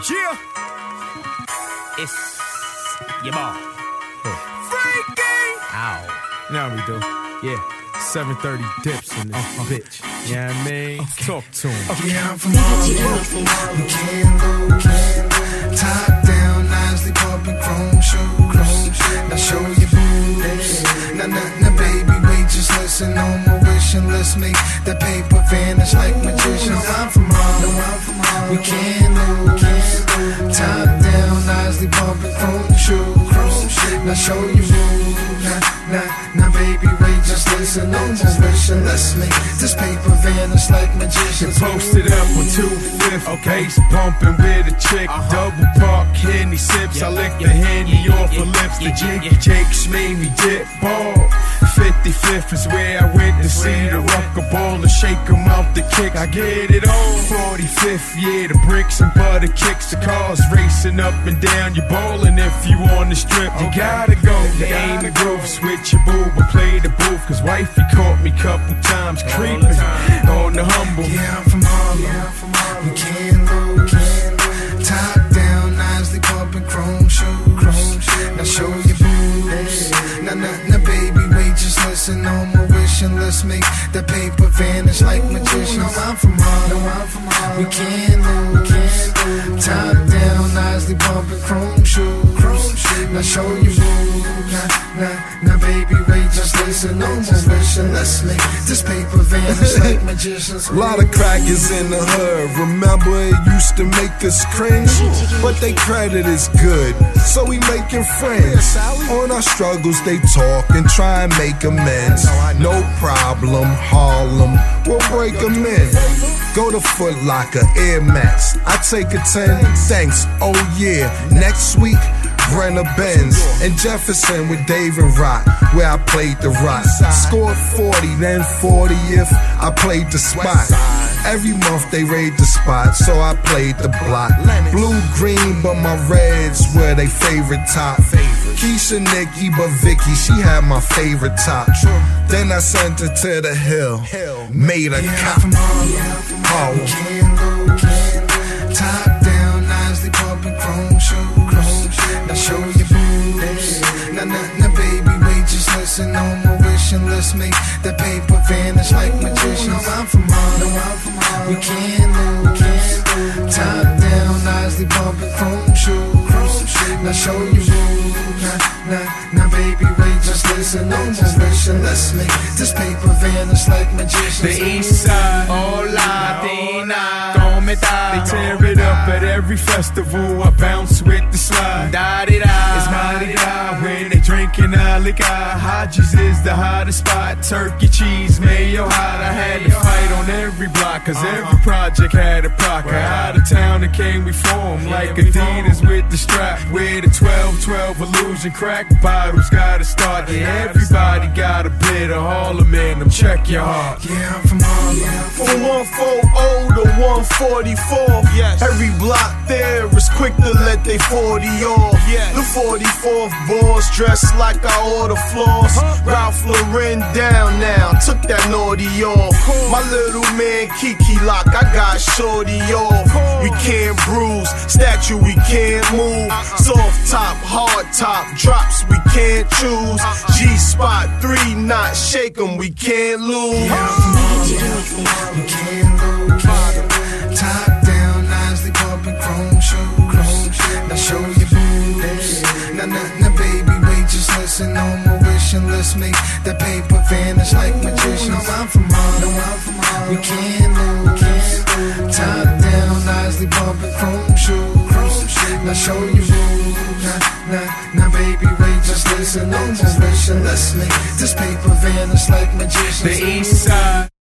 Yeah. It's your boy. Freaky. Ow. Now we do. Yeah. 7:30 dips in this bitch. You know what I mean? Okay. Talk to him. Yeah, I'm from Harlem. We can go. Top down, nicely pumping chrome shoes. Now show your boobs. Now, baby, wait, just listen on my wish and let's make the paper vanish like magicians. I'm from Harlem. We can go. Top down, nicely pumping chrome shoes. Now show your boobs. Now, baby, wait, just listen on my wish and let's make this paper vanish like magicians. Posted up on 2/5, bass bumping with a chick. Double park, Henny sips. I lick the Henny off her lips. The Jiggy Jakes made me dip ball. 55th is where I went to see the rocker ball and shake 'em out the kick. I get it on. 45th, yeah, the bricks and butter kicks. The cars racing up and down. You're ballin' if you on the strip. You gotta go. You aim the groove, switch your boob, but play the booth. Cause wifey caught me couple times creeping on the humble. Yeah, I'm from Harlem. We can go. Top down, nicely pumping chrome shoes. Now show your boobs. Now, baby, wait, just listen on my wish and let's make the paper vanish like magicians. I'm from Harlem. We can go. Top down, nicely pumping chrome shoes. Now show your boobs. Now, baby, wait, just listen on my wish and let's make this paper vanish like magicians. Lot of crackers in the hood. Remember it used to make us cringe, but they credit is good, so we making friends. On our struggles they talk and try and make amends. No problem, Harlem, we'll break them in. Go to Foot Locker, Air Max, I take a 10, thanks, oh yeah. Next week, Brenner Benz and Jefferson with David Rock, where I played the rock. Scored 40, then 40th, I played the spot. Every month they raid the spot, so I played the block. Blue, green, but my reds were they favorite top. Keisha, Nikki, but Vicky, she had my favorite top. Then I sent her to the hill, made a cop. Oh. Top down, nicely pumping chrome shoes. Now show your boobs. Now, baby, wait, just listen on my wish and let's make the paper vanish like magicians. I'm from Harlem. We can go. Top down, nicely pumping chrome shoes. Now show your boobs. Now, baby, wait, just listen on my wish and let's make this paper vanish like magicians. The East Side, all Latina. They tear it up at every festival. I bounce with the slide. It's Mardi Gras when they drinking our liquor. Hodges is the hottest spot. Turkey, cheese, mayo hot. I had to fight on every block, cause every project had a pocket. Out of town and came we form like Adidas with the strap. With the 12-12 illusion crack bottles gotta start. Yeah, everybody got a bit of Harlem in them. Check your heart. Yeah, I'm from Harlem. From 140 to 144, yes. Every block there is quick to let they 40 off. Yes. The 44th boys dressed like I order floors. Ralph Lauren down now, took that naughty off. My little man Kiki Lock, I got shorty off. We can't bruise, statue we can't move. Soft top, hard top, drops we can't choose. G-spot, 3 knots, shake 'em, we can't lose. We can go. Top down, nicely pumping chrome shoes. Now show your boobs. Now, baby, wait, just listen on my wish and let's make the paper vanish like magicians. I'm from Harlem. We can go. Top down, nicely pumping chrome shoes. Now show your boobs. Now, baby, wait, just listen on my wish and let's make this paper vanish like magicians. The East Side.